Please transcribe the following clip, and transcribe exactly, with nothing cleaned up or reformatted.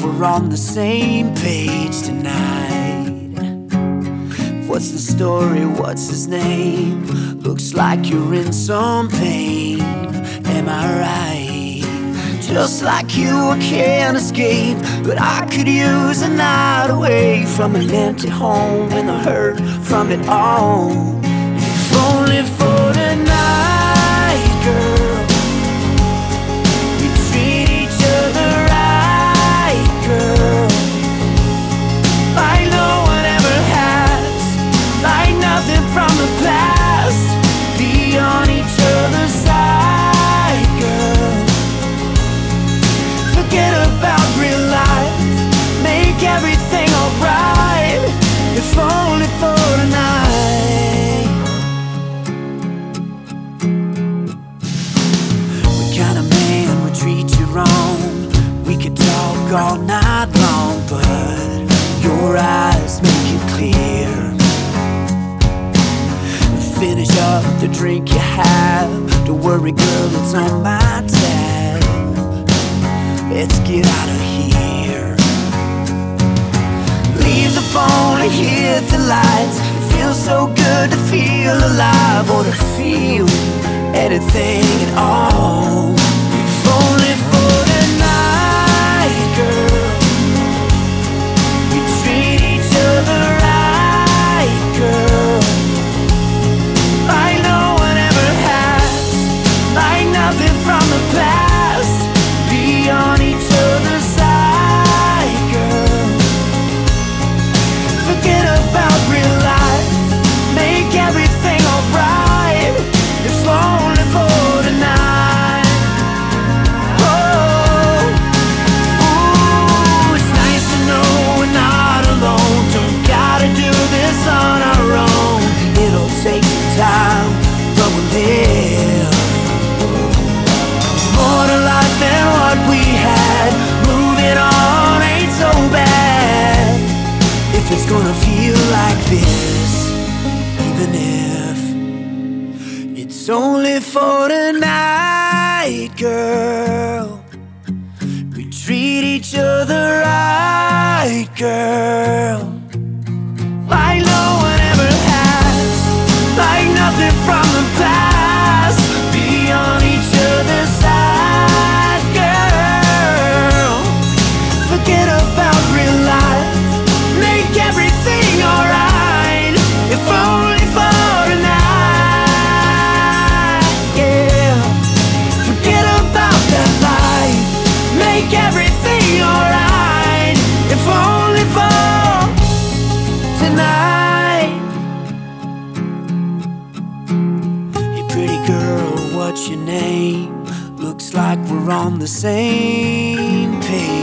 we're on the same page tonight. What's the story? What's his name? Looks like you're in some pain. Am I right? Just like you, I can't escape, but I could use a night away from an empty home and the hurt from it all. If only for tonight, girl, we treat each other right, girl, like no one ever has, like nothing from the past. Be on each other's side, girl. Forget about real life, make everything alright. If only for tonight. What kind of man would treat you wrong? We could talk all night long, but your eyes make it clear. Finish up the drink you have. Don't worry, girl, it's on my tab. Let's get out of here. Leave the phone and hit the lights. It feels so good to feel alive, or to feel anything at all. If only for tonight, girl, we treat each other right, girl, like no one ever has, like nothing from the past. Be on each other's side, girl. Forget about real life, make everything alright. If only for tonight. Oh, ooh, it's nice to know we're not alone. Don't gotta do this on our own. It'll take some time, but we'll live. There's more to life than what we had. Moving on ain't so bad. If it's gonna feel like this, even if it's only for tonight, girl, we treat each other right, girl, like no one ever has, like nothing from the past. Be on each other's side, girl. Forget about real life, make everything alright. If only for tonight, yeah. Forget about that life, make everything alright. If only for tonight. Hey pretty girl, what's your name? Looks like we're on the same page.